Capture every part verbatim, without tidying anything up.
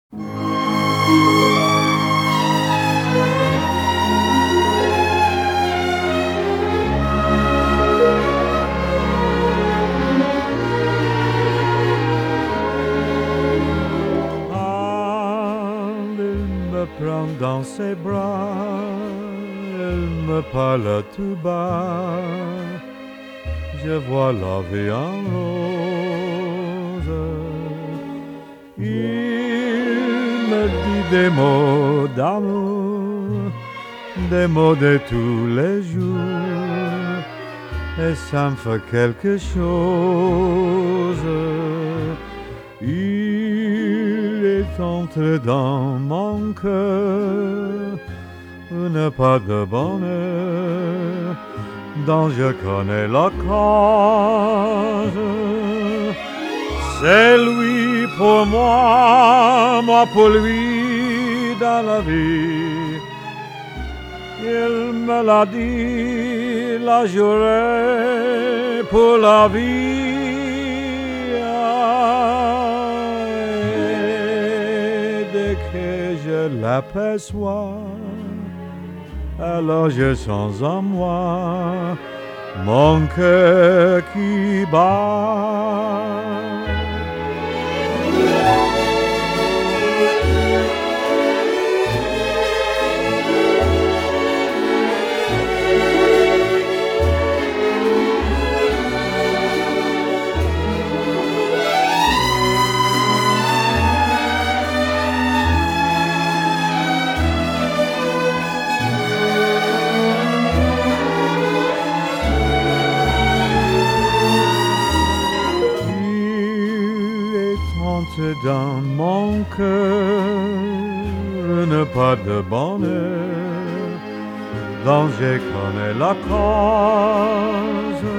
Prend dans ses bras, elle me parle tout bas, je vois la vie en rose. Il me dit des mots d'amour, des mots de tous les jours, et ça me fait quelque chose. Il est entré dans mon cœur une part de bonheur dont je connais la cause. C'est lui pour moi, moi pour lui dans la vie. Il me l'a dit, la juré pour la vie. Je l'aperçois, alors je sens en moi mon cœur qui bat. Dans mon cœur une part de bonheur dont je connais la cause.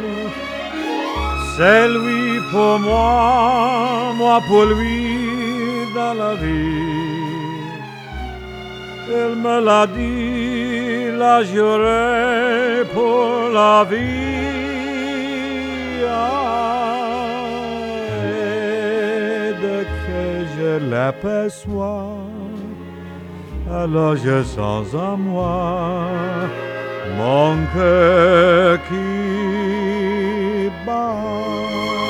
C'est lui pour moi, moi pour lui dans la vie. Il me l'a dit, l'a juré pour la vie. Je l'aperçois, alors je sens en moi mon cœur qui bat.